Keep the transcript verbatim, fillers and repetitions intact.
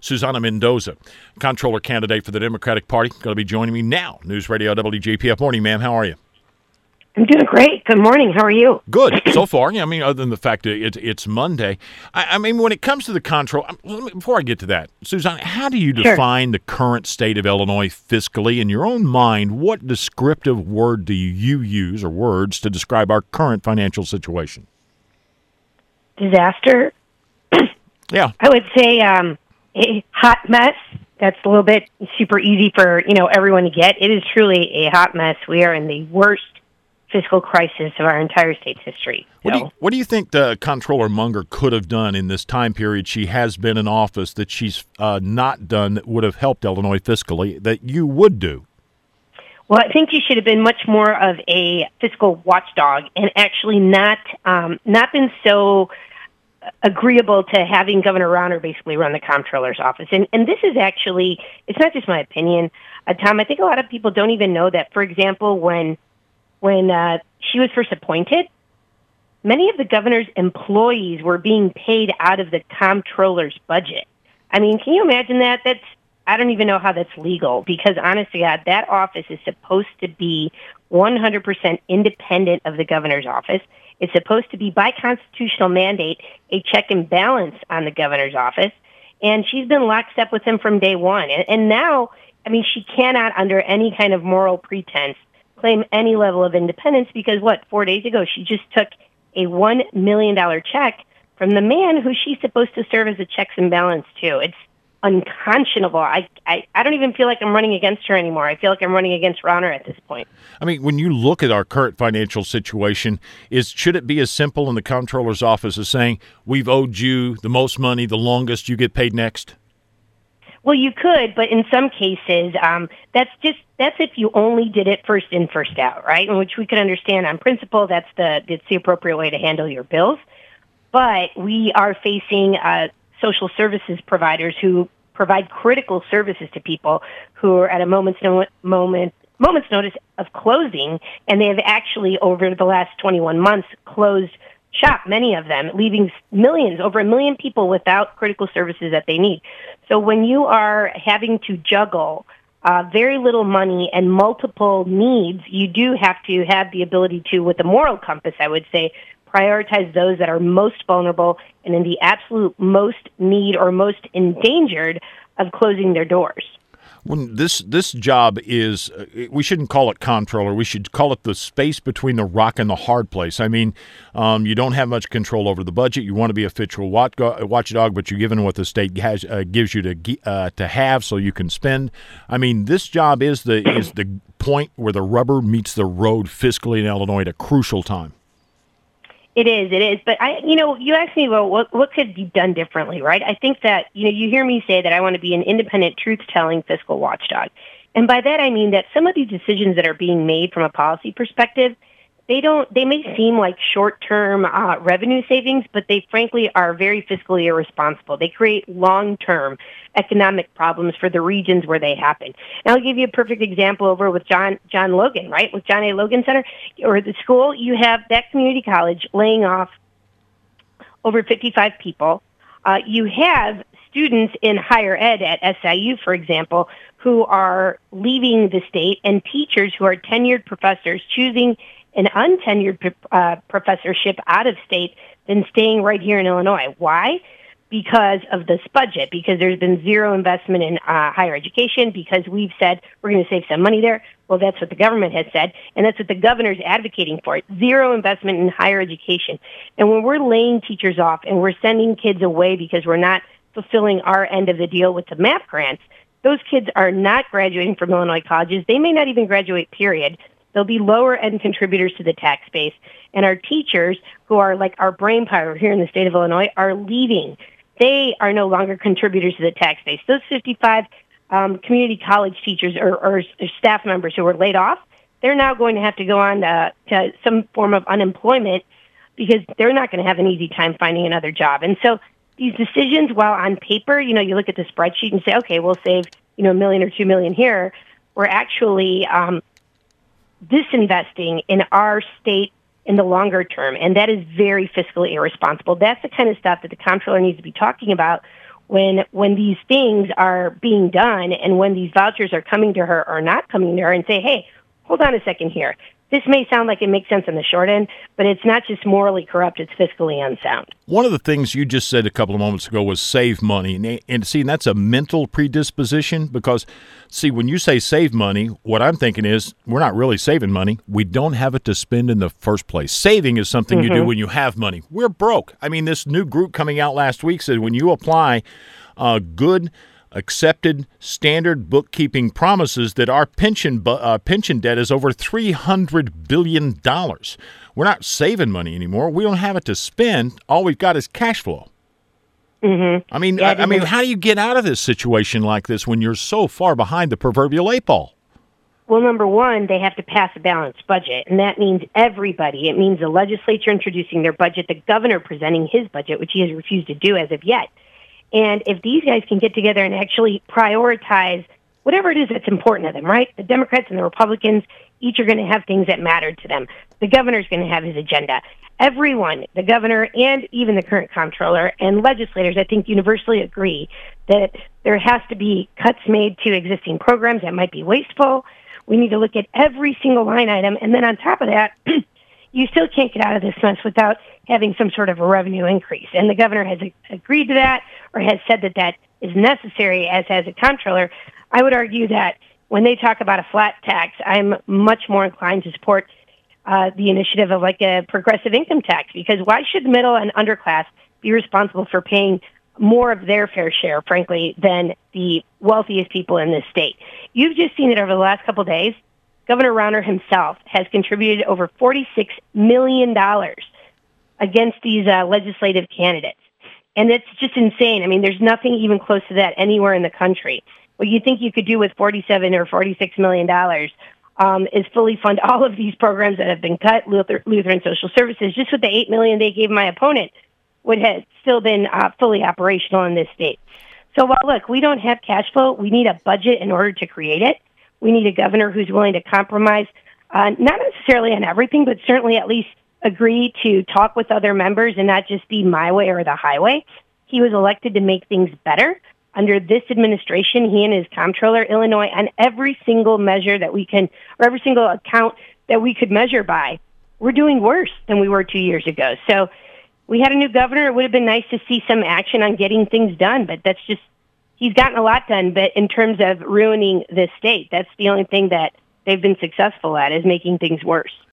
Susana Mendoza, comptroller candidate for the Democratic Party, going to be joining me now. News Radio W J P F. Morning, ma'am. How are you? I'm doing great. Good morning. How are you? Good so far. Yeah, I mean, other than the fact that it, it's Monday. I, I mean, when it comes to the comptroller, before I get to that, Susana, how do you define sure. the current state of Illinois fiscally? In your own mind, what descriptive word do you use or words to describe our current financial situation? Disaster. Yeah. I would say um, a hot mess. That's a little bit super easy for, you know, everyone to get. It is truly a hot mess. We are in the worst fiscal crisis of our entire state's history. So. What, do you, what do you think the Comptroller Munger could have done in this time period she has been in office that she's uh, not done that would have helped Illinois fiscally that you would do? Well, I think you should have been much more of a fiscal watchdog and actually not um, not been so agreeable to having Governor Rauner basically run the comptroller's office. And and this is actually, it's not just my opinion, uh, Tom. I think a lot of people don't even know that, for example, when When uh, she was first appointed, many of the governor's employees were being paid out of the comptroller's budget. I mean, can you imagine that? That's I don't even know how that's legal because, honest to God, that office is supposed to be one hundred percent independent of the governor's office. It's supposed to be, by constitutional mandate, a check and balance on the governor's office. And she's been lockstep with him from day one. And, and now, I mean, she cannot, under any kind of moral pretense, claim any level of independence because, what, four days ago, she just took a one million dollars check from the man who she's supposed to serve as a checks and balance to. It's unconscionable. I, I, I don't even feel like I'm running against her anymore. I feel like I'm running against Rauner at this point. I mean, when you look at our current financial situation, is should it be as simple in the comptroller's office as saying, we've owed you the most money, the longest, you get paid next? Well, you could, but in some cases, um, that's just that's if you only did it first in, first out, right? In which we could understand on principle that's the it's the appropriate way to handle your bills. But we are facing uh, social services providers who provide critical services to people who are at a moment's no- moment moment's notice of closing, and they have actually over the last twenty-one months closed shop, many of them, leaving millions, over a million people without critical services that they need. So when you are having to juggle uh, very little money and multiple needs, you do have to have the ability to, with a moral compass, I would say, prioritize those that are most vulnerable and in the absolute most need or most endangered of closing their doors. When this this job is, uh, we shouldn't call it comptroller. We should call it the space between the rock and the hard place. I mean, um, you don't have much control over the budget. You want to be a fiscal watch, watchdog, but you're given what the state has, uh, gives you to uh, to have, so you can spend. I mean, this job is the is the point where the rubber meets the road fiscally in Illinois at a crucial time. It is, it is. But, I, you know, you asked me, well, what, what could be done differently, right? I think that, you know, you hear me say that I want to be an independent, truth-telling fiscal watchdog. And by that, I mean that some of these decisions that are being made from a policy perspective, they don't, they may seem like short-term uh, revenue savings, but they frankly are very fiscally irresponsible. They create long-term economic problems for the regions where they happen. And I'll give you a perfect example over with John John Logan, right? With John A. Logan Center or the school, you have that community college laying off over fifty-five people. Uh, you have students in higher ed at S I U, for example, who are leaving the state, and teachers who are tenured professors choosing an untenured uh, professorship out of state than staying right here in Illinois. Why? Because of this budget, because there's been zero investment in uh, higher education, because we've said we're going to save some money there. Well, that's what the government has said, and that's what the governor's advocating for, zero investment in higher education. And when we're laying teachers off and we're sending kids away because we're not fulfilling our end of the deal with the MAP grants, those kids are not graduating from Illinois colleges. They may not even graduate, period. They'll be lower-end contributors to the tax base. And our teachers, who are like our brain power here in the state of Illinois, are leaving. They are no longer contributors to the tax base. Those fifty-five um, community college teachers or, or, or staff members who were laid off, they're now going to have to go on to, to some form of unemployment because they're not going to have an easy time finding another job. And so these decisions, while on paper, you know, you look at the spreadsheet and say, okay, we'll save, you know, a million or two million here, we're actually um, disinvesting in our state in the longer term, and that is very fiscally irresponsible. That's the kind of stuff that the comptroller needs to be talking about when when these things are being done and when these vouchers are coming to her or not coming to her and say, hey, hold on a second here. This may sound like it makes sense on the short end, but it's not just morally corrupt, it's fiscally unsound. One of the things you just said a couple of moments ago was save money. And, and see, that's a mental predisposition because, see, when you say save money, what I'm thinking is we're not really saving money. We don't have it to spend in the first place. Saving is something mm-hmm. you do when you have money. We're broke. I mean, this new group coming out last week said when you apply uh, good accepted standard bookkeeping promises that our pension bu- uh, pension debt is over three hundred billion dollars. We're not saving money anymore. We don't have it to spend. All we've got is cash flow. Mm-hmm. I mean, yeah, I, I mean, how do you get out of this situation like this when you're so far behind the proverbial eight ball? Well, number one, they have to pass a balanced budget, and that means everybody. It means the legislature introducing their budget, the governor presenting his budget, which he has refused to do as of yet. And if these guys can get together and actually prioritize whatever it is that's important to them, right? The Democrats and the Republicans each are going to have things that matter to them. The governor's going to have his agenda. Everyone, the governor and even the current comptroller and legislators, I think universally agree that there has to be cuts made to existing programs that might be wasteful. We need to look at every single line item. And then on top of that, you still can't get out of this mess without having some sort of a revenue increase. And the governor has agreed to that or has said that that is necessary, as has a comptroller. I would argue that when they talk about a flat tax, I'm much more inclined to support uh, the initiative of like a progressive income tax, because why should the middle and underclass be responsible for paying more of their fair share, frankly, than the wealthiest people in this state? You've just seen it over the last couple of days. Governor Rauner himself has contributed over forty-six million dollars against these uh, legislative candidates. And it's just insane. I mean, there's nothing even close to that anywhere in the country. What you think you could do with forty-seven or forty-six million dollars um, is fully fund all of these programs that have been cut, Luther, Lutheran Social Services. Just with the eight million dollars they gave my opponent would have still been uh, fully operational in this state. So, well, look, we don't have cash flow. We need a budget in order to create it. We need a governor who's willing to compromise, uh, not necessarily on everything, but certainly at least agree to talk with other members and not just be my way or the highway. He was elected to make things better. Under this administration, he and his comptroller, Illinois, on every single measure that we can, or every single account that we could measure by, we're doing worse than we were two years ago. So we had a new governor. It would have been nice to see some action on getting things done, but that's just, he's gotten a lot done, but in terms of ruining this state, that's the only thing that they've been successful at, is making things worse.